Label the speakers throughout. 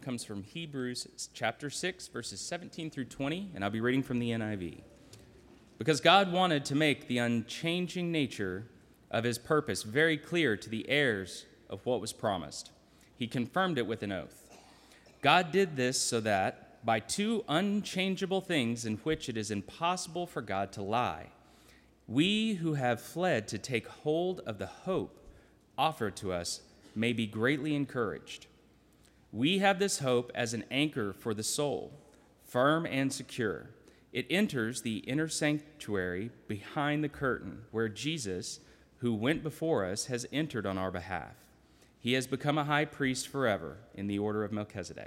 Speaker 1: comes from Hebrews chapter 6, verses 17 through 20, and I'll be reading from the NIV. Because God wanted to make the unchanging nature of his purpose very clear to the heirs of what was promised, he confirmed it with an oath. God did this so that, by two unchangeable things in which it is impossible for God to lie, we who have fled to take hold of the hope offered to us may be greatly encouraged. We have this hope as an anchor for the soul, firm and secure. It enters the inner sanctuary behind the curtain, where Jesus, who went before us, has entered on our behalf. He has become a high priest forever in the order of Melchizedek.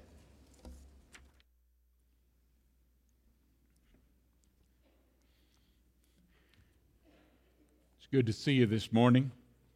Speaker 2: It's good to see you this morning.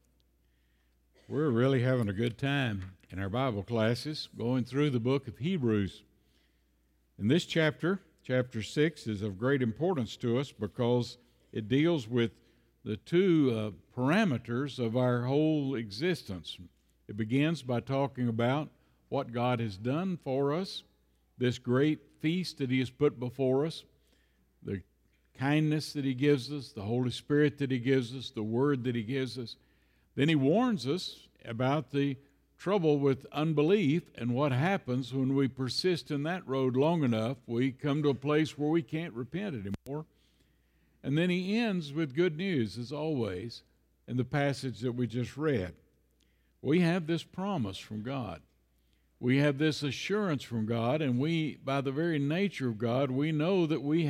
Speaker 2: We're really having a good time in our Bible classes going through the book of Hebrews. And this chapter 6, is of great importance to us because it deals with the two parameters of our whole existence. It begins by talking about what God has done for us, this great feast that he has put before us, the kindness that he gives us, the Holy Spirit that he gives us, the Word that he gives us. Then he warns us about the trouble with unbelief and what happens when we persist in that road long enough. We come to a place where we can't repent anymore. And then he ends with good news, as always, in the passage that we just read. We have this promise from God. We have this assurance from God, and we, by the very nature of God, we know that we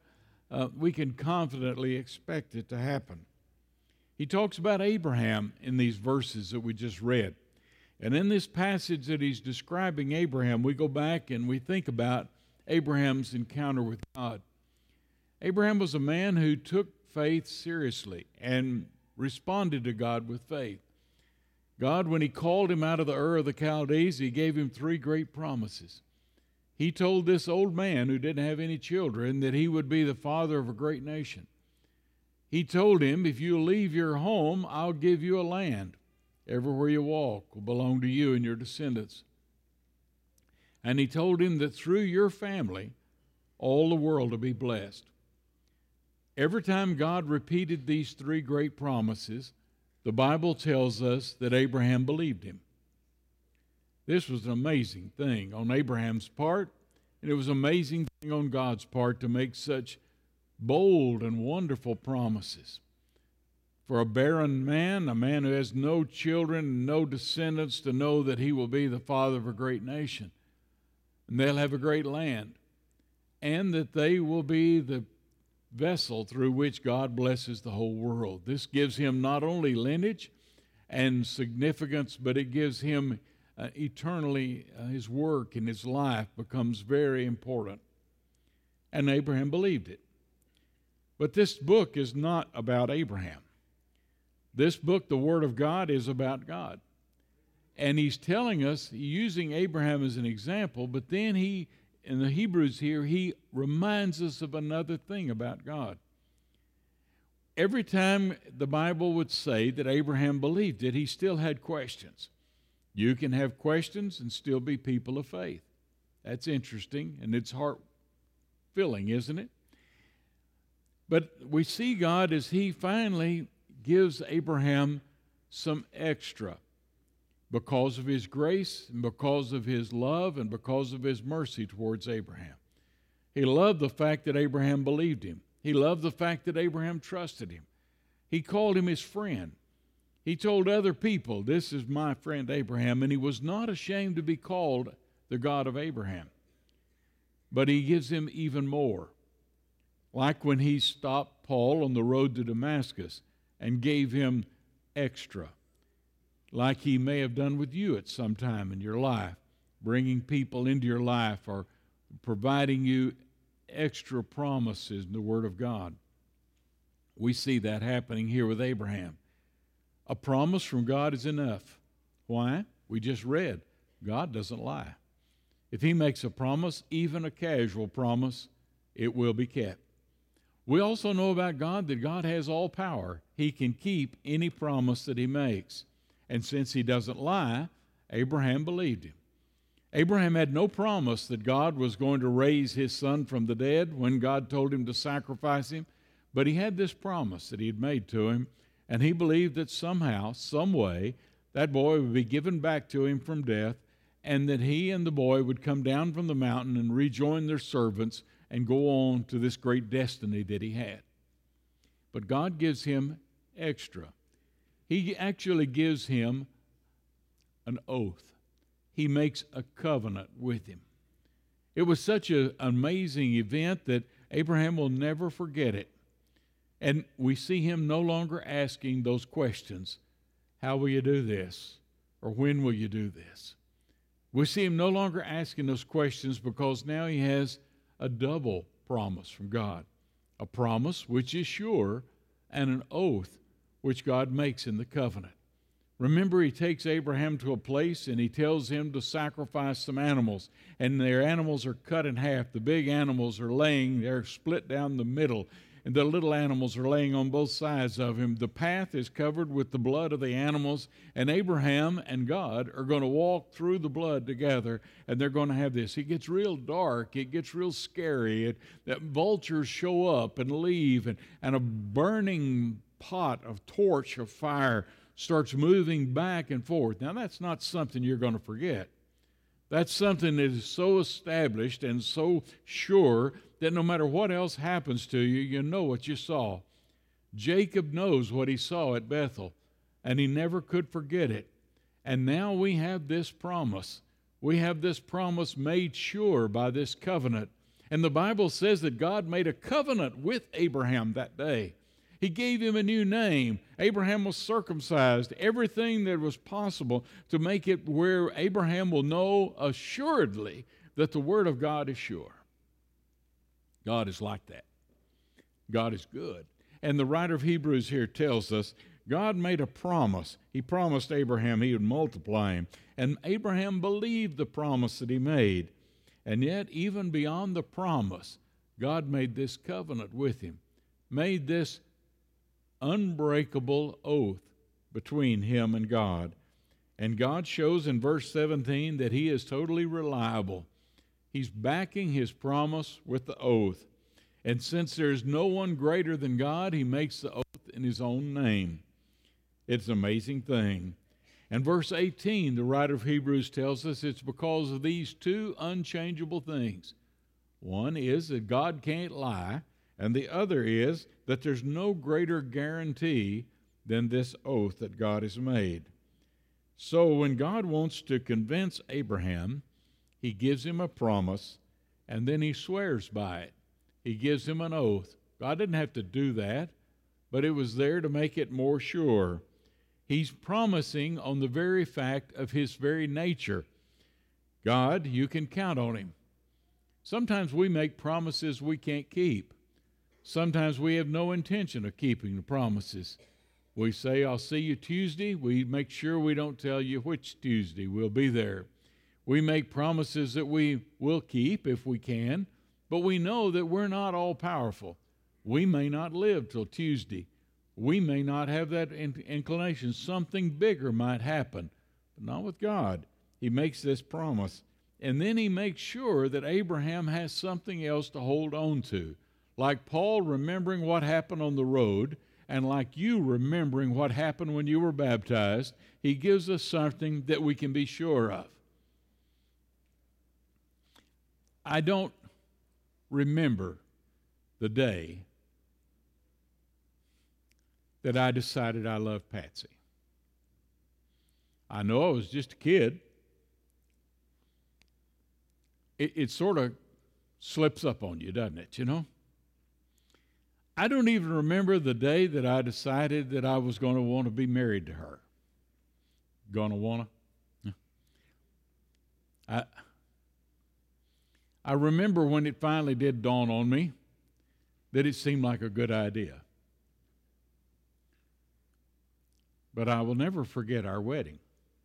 Speaker 2: can confidently expect it to happen. He talks about Abraham in these verses that we just read. And in this passage that he's describing Abraham, we go back and we think about Abraham's encounter with God. Abraham was a man who took faith seriously and responded to God with faith. God, when he called him out of the Ur of the Chaldees, he gave him three great promises. He told this old man who didn't have any children that he would be the father of a great nation. He told him, if you leave your home, I'll give you a land. Everywhere you walk will belong to you and your descendants. And he told him that through your family, all the world will be blessed. Every time God repeated these three great promises, the Bible tells us that Abraham believed him. This was an amazing thing on Abraham's part, and it was an amazing thing on God's part to make such bold and wonderful promises. For a barren man, a man who has no children, no descendants, to know that he will be the father of a great nation, and they'll have a great land, and that they will be the vessel through which God blesses the whole world. This gives him not only lineage and significance, but it gives him eternally, his work and his life becomes very important. And Abraham believed it. But this book is not about Abraham. This book, the Word of God, is about God. And he's telling us, using Abraham as an example, but then in the Hebrews here, he reminds us of another thing about God. Every time the Bible would say that Abraham believed it, he still had questions. You can have questions and still be people of faith. That's interesting, and it's heart-filling, isn't it? But we see God as he finally gives Abraham some extra because of his grace and because of his love and because of his mercy towards Abraham. He loved the fact that Abraham believed him. He loved the fact that Abraham trusted him. He called him his friend. He told other people, this is my friend Abraham, and he was not ashamed to be called the God of Abraham. But he gives him even more. Like when he stopped Paul on the road to Damascus and gave him extra. Like he may have done with you at some time in your life, bringing people into your life or providing you extra promises in the Word of God. We see that happening here with Abraham. A promise from God is enough. Why? We just read, God doesn't lie. If he makes a promise, even a casual promise, it will be kept. We also know about God that God has all power. He can keep any promise that he makes. And since he doesn't lie, Abraham believed him. Abraham had no promise that God was going to raise his son from the dead when God told him to sacrifice him, but he had this promise that he had made to him, and he believed that somehow, some way, that boy would be given back to him from death, and that he and the boy would come down from the mountain and rejoin their servants and go on to this great destiny that he had. But God gives him extra. He actually gives him an oath. He makes a covenant with him. It was such an amazing event that Abraham will never forget it. And we see him no longer asking those questions. How will you do this? Or when will you do this? We see him no longer asking those questions because now he has a double promise from God. A promise which is sure and an oath which God makes in the covenant. Remember, he takes Abraham to a place and he tells him to sacrifice some animals. And their animals are cut in half. The big animals are laying, they're split down the middle. And the little animals are laying on both sides of him. The path is covered with the blood of the animals. And Abraham and God are going to walk through the blood together. And they're going to have this. It gets real dark. It gets real scary. That vultures show up and leave. And a burning pot of torch of fire starts moving back and forth. Now, that's not something you're going to forget. That's something that is so established and so sure that no matter what else happens to you, you know what you saw. Jacob knows what he saw at Bethel, and he never could forget it. And now we have this promise. We have this promise made sure by this covenant. And the Bible says that God made a covenant with Abraham that day. He gave him a new name. Abraham was circumcised, everything that was possible to make it where Abraham will know assuredly that the Word of God is sure. God is like that. God is good. And the writer of Hebrews here tells us God made a promise. He promised Abraham he would multiply him. And Abraham believed the promise that he made. And yet, even beyond the promise, God made this covenant with him, made this unbreakable oath between him and God. And God shows in verse 17 that he is totally reliable. He's backing his promise with the oath. And since there's no one greater than God, he makes the oath in his own name. It's an amazing thing. And verse 18, the writer of Hebrews tells us it's because of these two unchangeable things. One is that God can't lie, and the other is that there's no greater guarantee than this oath that God has made. So when God wants to convince Abraham, he gives him a promise, and then he swears by it. He gives him an oath. God didn't have to do that, but it was there to make it more sure. He's promising on the very fact of his very nature. God, you can count on him. Sometimes we make promises we can't keep. Sometimes we have no intention of keeping the promises. We say, I'll see you Tuesday. We make sure we don't tell you which Tuesday we'll be there. We make promises that we will keep if we can, but we know that we're not all powerful. We may not live till Tuesday. We may not have that inclination. Something bigger might happen, but not with God. He makes this promise. And then he makes sure that Abraham has something else to hold on to. Like Paul remembering what happened on the road, and like you remembering what happened when you were baptized, he gives us something that we can be sure of. I don't remember the day that I decided I loved Patsy. I know I was just a kid. It sort of slips up on you, doesn't it, you know? I don't even remember the day that I decided that I was going to want to be married to her. Going to want to? I remember when it finally did dawn on me that it seemed like a good idea. But I will never forget our wedding.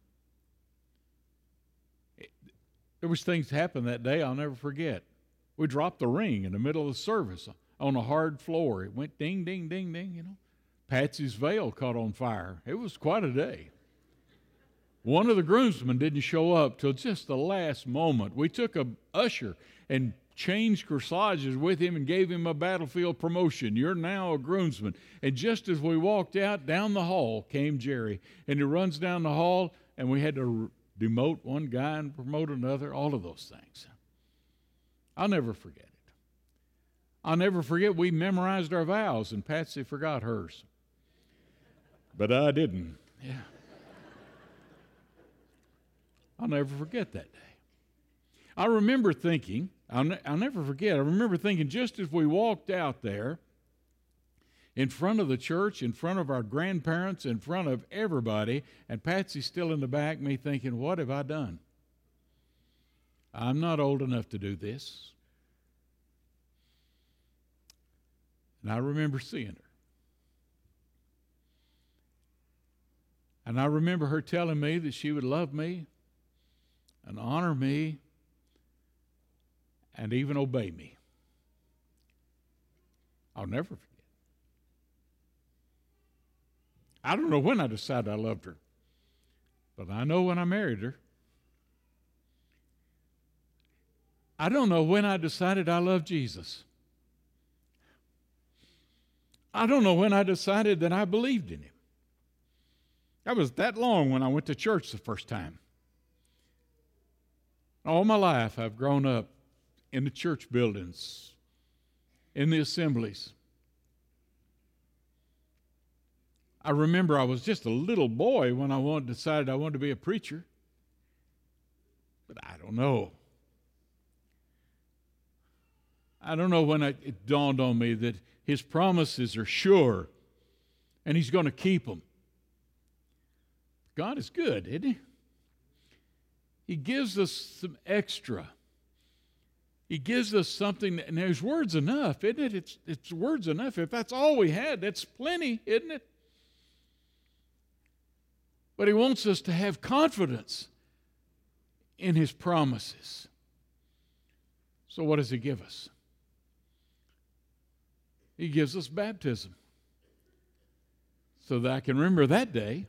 Speaker 2: There was things that happened that day I'll never forget. We dropped the ring in the middle of the service on a hard floor. It went ding, ding, ding, ding, you know. Patsy's veil caught on fire. It was quite a day. One of the groomsmen didn't show up till just the last moment. We took a usher and changed corsages with him and gave him a battlefield promotion. You're now a groomsman. And just as we walked out, down the hall came Jerry. And he runs down the hall, and we had to demote one guy and promote another, all of those things. I'll never forget it. I'll never forget we memorized our vows, and Patsy forgot hers. But I didn't. Yeah. I'll never forget that day. I remember thinking, I'll never forget, I remember thinking just as we walked out there in front of the church, in front of our grandparents, in front of everybody, and Patsy's still in the back, me thinking, what have I done? I'm not old enough to do this. And I remember seeing her. And I remember her telling me that she would love me and honor me and even obey me. I'll never forget. I don't know when I decided I loved her, but I know when I married her. I don't know when I decided I loved Jesus. I don't know when I decided that I believed in him. That was that long when I went to church the first time. All my life I've grown up in the church buildings, in the assemblies. I remember I was just a little boy when I decided I wanted to be a preacher. But I don't know. I don't know when it dawned on me that his promises are sure and he's going to keep them. God is good, isn't he? He gives us some extra. He gives us something, and there's words enough, isn't it? It's words enough. If that's all we had, that's plenty, isn't it? But he wants us to have confidence in his promises. So what does he give us? He gives us baptism. So that I can remember that day.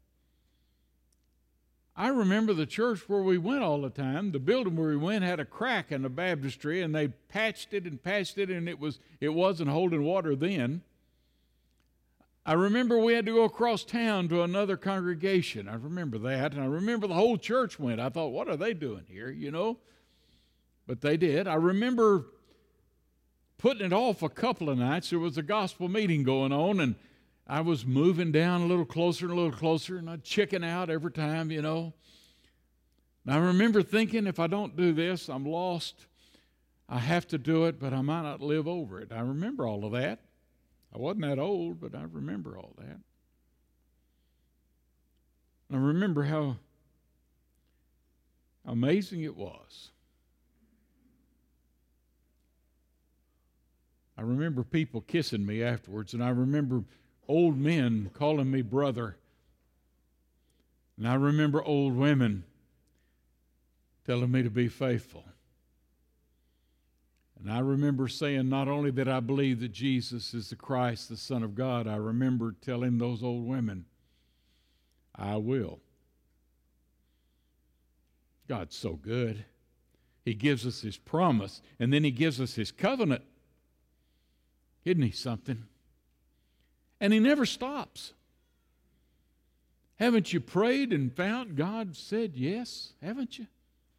Speaker 2: I remember the church where we went all the time. The building where we went had a crack in the baptistry, and they patched it, and it wasn't holding water then. I remember we had to go across town to another congregation. I remember that, and I remember the whole church went. I thought, what are they doing here, you know? But they did. I remember putting it off a couple of nights. There was a gospel meeting going on, and I was moving down a little closer and a little closer, and I'd chicken out every time, you know. And I remember thinking, if I don't do this, I'm lost. I have to do it, but I might not live over it. I remember all of that. I wasn't that old, but I remember all that. And I remember how amazing it was. I remember people kissing me afterwards, and I remember old men calling me brother. And I remember old women telling me to be faithful. And I remember saying not only that I believe that Jesus is the Christ, the Son of God, I remember telling those old women, I will. God's so good. He gives us his promise, and then he gives us his covenant. Isn't he something? And he never stops. Haven't you prayed and found God said yes? Haven't you?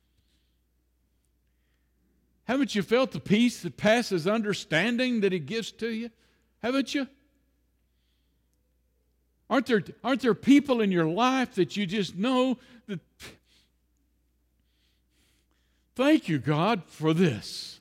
Speaker 2: Haven't you felt the peace that passes understanding that he gives to you? Haven't you? Aren't there people in your life that you just know that, thank you, God, for this.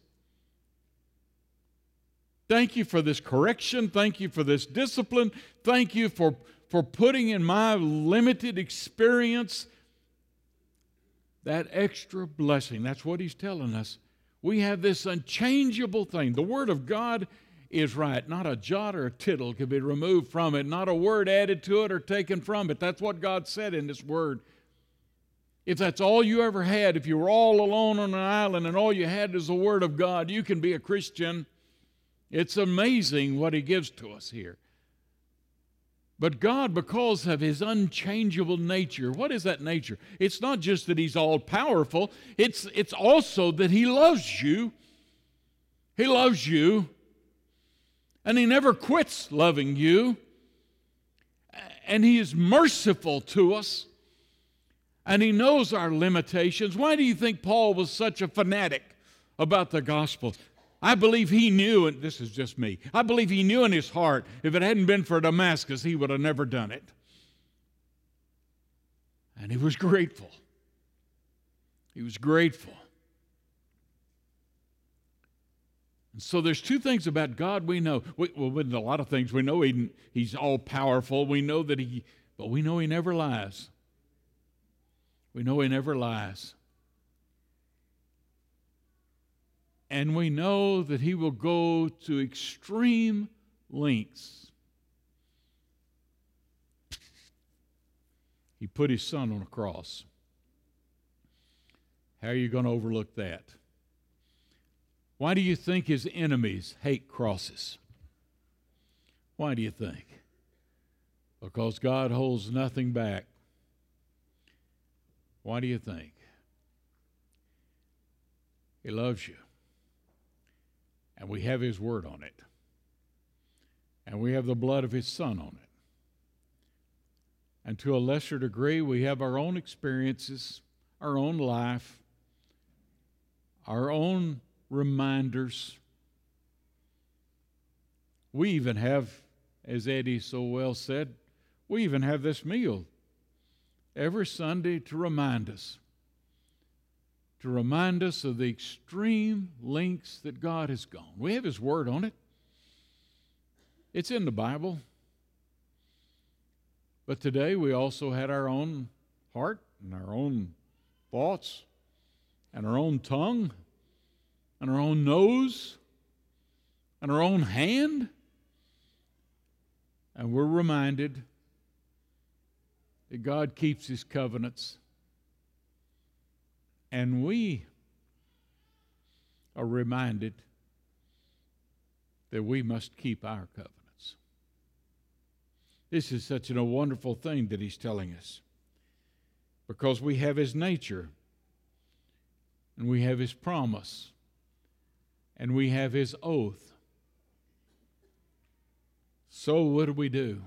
Speaker 2: Thank you for this correction. Thank you for this discipline. Thank you for putting in my limited experience that extra blessing. That's what he's telling us. We have this unchangeable thing. The Word of God is right. Not a jot or a tittle can be removed from it. Not a word added to it or taken from it. That's what God said in this Word. If that's all you ever had, if you were all alone on an island and all you had is the Word of God, you can be a Christian. It's amazing what he gives to us here. But God, because of His unchangeable nature, what is that nature? It's not just that He's all-powerful, it's also that He loves you. He loves you, and He never quits loving you. And He is merciful to us, and He knows our limitations. Why do you think Paul was such a fanatic about the gospel? I believe he knew, and this is just me, I believe he knew in his heart, if it hadn't been for Damascus, he would have never done it. And he was grateful. He was grateful. And so there's two things about God we know. Well, with a lot of things, we know He's all-powerful. We know that but we know He never lies. We know He never lies. And we know that He will go to extreme lengths. He put His Son on a cross. How are you going to overlook that? Why do you think His enemies hate crosses? Why do you think? Because God holds nothing back. Why do you think? He loves you. And we have His word on it. And we have the blood of His Son on it. And to a lesser degree, we have our own experiences, our own life, our own reminders. We even have, as Eddie so well said, we even have this meal every Sunday to remind us of the extreme lengths that God has gone. We have His word on it. It's in the Bible. But today we also had our own heart and our own thoughts and our own tongue and our own nose and our own hand. And we're reminded that God keeps His covenants. And we are reminded that we must keep our covenants. This is such a wonderful thing that He's telling us, because we have His nature, and we have His promise, and we have His oath. So what do?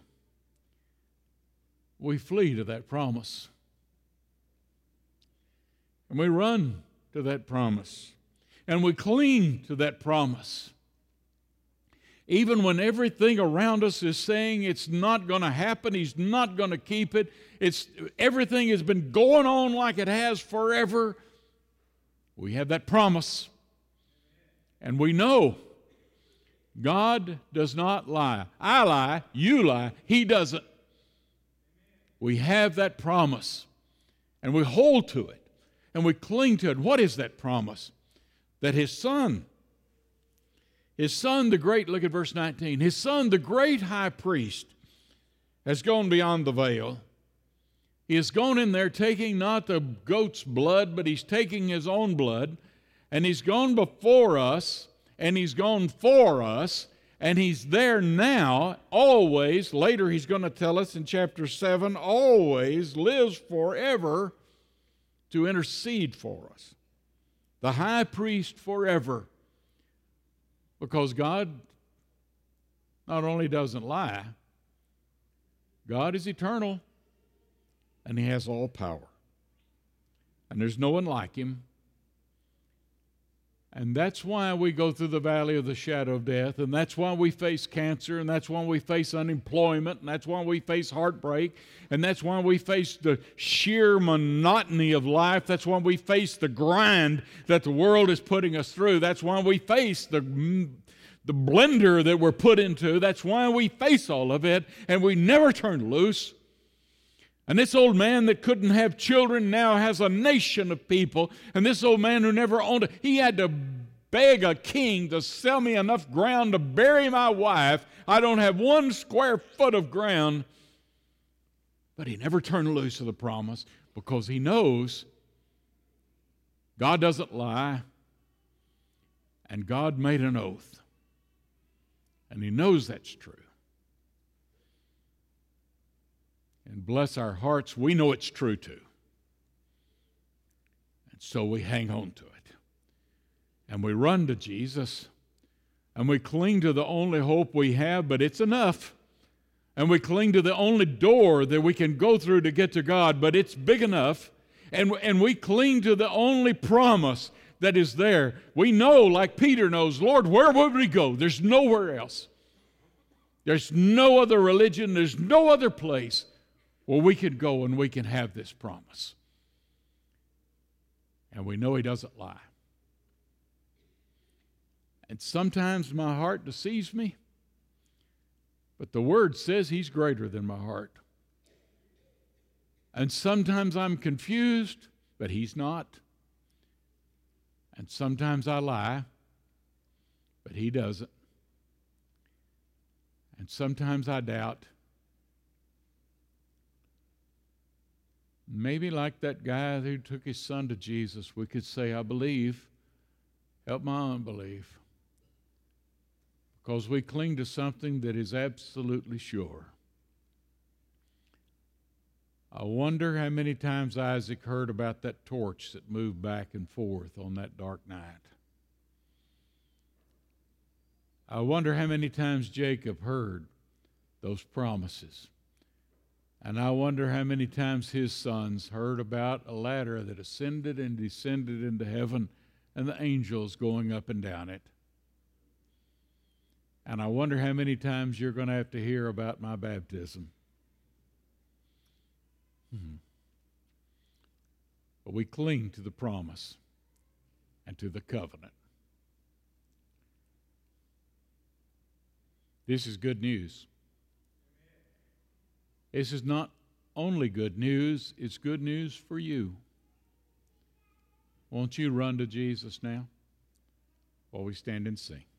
Speaker 2: We flee to that promise. And we run to that promise. And we cling to that promise. Even when everything around us is saying it's not going to happen, He's not going to keep it, everything has been going on like it has forever, we have that promise. And we know God does not lie. I lie, you lie, He doesn't. We have that promise, and we hold to it. And we cling to it. What is that promise? That His Son, the great, look at verse 19, His Son, the great high priest, has gone beyond the veil. He has gone in there taking not the goat's blood, but He's taking His own blood, and He's gone before us, and He's gone for us, and He's there now, always. Later He's going to tell us in chapter 7, always lives forever to intercede for us. The high priest forever. Because God not only doesn't lie, God is eternal, and He has all power. And there's no one like Him. And that's why we go through the valley of the shadow of death, and that's why we face cancer, and that's why we face unemployment, and that's why we face heartbreak, and that's why we face the sheer monotony of life. That's why we face the grind that the world is putting us through. That's why we face the blender that we're put into. That's why we face all of it, and we never turn loose. And this old man that couldn't have children now has a nation of people. And this old man who never owned he had to beg a king to sell me enough ground to bury my wife. I don't have 1 square foot of ground. But he never turned loose of the promise, because he knows God doesn't lie. And God made an oath. And he knows that's true. and bless our hearts, we know it's true too. And so we hang on to it. And we run to Jesus, and we cling to the only hope we have, but it's enough. And we cling to the only door that we can go through to get to God, but it's big enough. And we cling to the only promise that is there. We know, like Peter knows, Lord, where would we go? There's nowhere else. There's no other religion. There's no other place where we can go and we can have this promise. And we know He doesn't lie. And sometimes my heart deceives me, but the Word says He's greater than my heart. And sometimes I'm confused, but He's not. And sometimes I lie, but He doesn't. And sometimes I doubt. Maybe like that guy who took his son to Jesus, we could say, I believe, help my unbelief. Because we cling to something that is absolutely sure. I wonder how many times Isaac heard about that torch that moved back and forth on that dark night. I wonder how many times Jacob heard those promises. And I wonder how many times his sons heard about a ladder that ascended and descended into heaven and the angels going up and down it. And I wonder how many times you're going to have to hear about my baptism. But we cling to the promise and to the covenant. This is good news. This is not only good news, it's good news for you. Won't you run to Jesus now while we stand and sing?